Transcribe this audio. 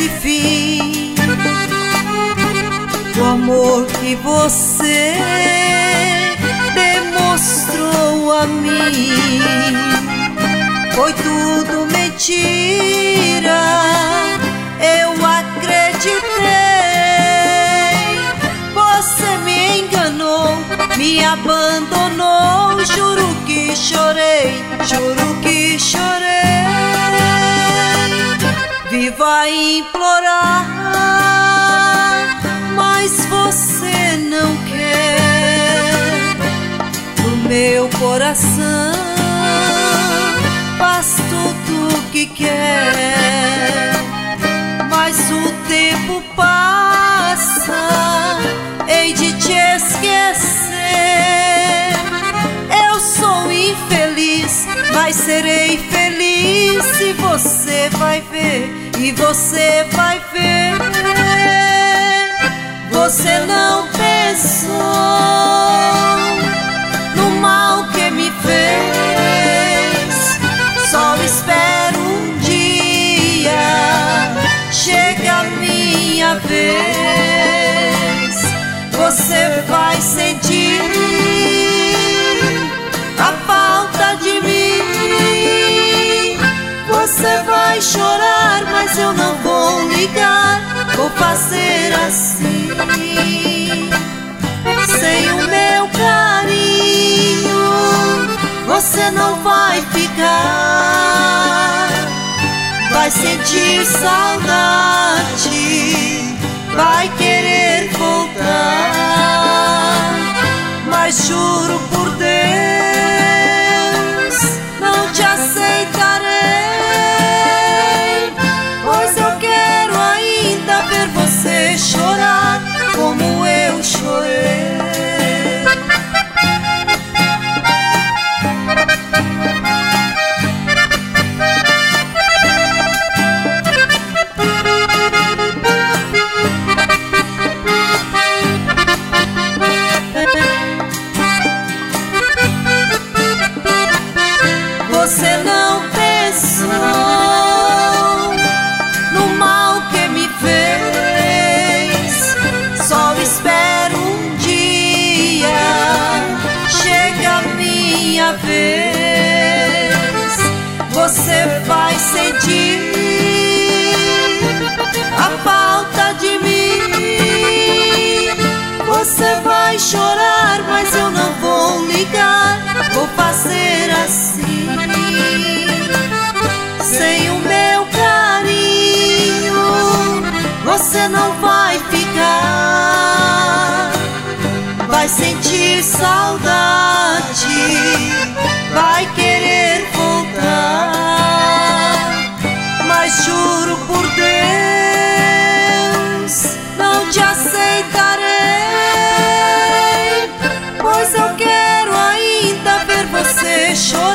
esse fim. O amor que você demonstrou a mim foi tudo mentira. Eu acreditei, você me enganou, me abandonou. Juro que chorei, juro que chorei. Vivo a implorar, mas você não quer. No meu coração faz tudo o que quer, mas o tempo passa, hei de te esquecer. Eu sou infeliz, mas serei feliz. E você vai ver, e você vai ver. Você não pensou no mal que me fez. Só espero um dia chega a minha vez. Você vai sentir a falta de mim. Você vai chorar, mas eu não vou ligar. Vou fazer assim. Sem o meu carinho você não vai ficar. Vai sentir saudade, vai querer voltar. Mas juro por Deus, não te aceitarei, pois eu quero ainda ver você chorar como eu chorei. Você não pensou no mal que me fez. Só espero um dia chega a minha vez. Você vai sentir a falta de mim. Você vai chorar, mas eu não vou ligar. Vou fazer assim. Sem o meu carinho você não vai ficar. Vai sentir saudade, vai querer voltar. Mas juro por Deus, não te aceitarei, pois eu quero ainda ver você chorar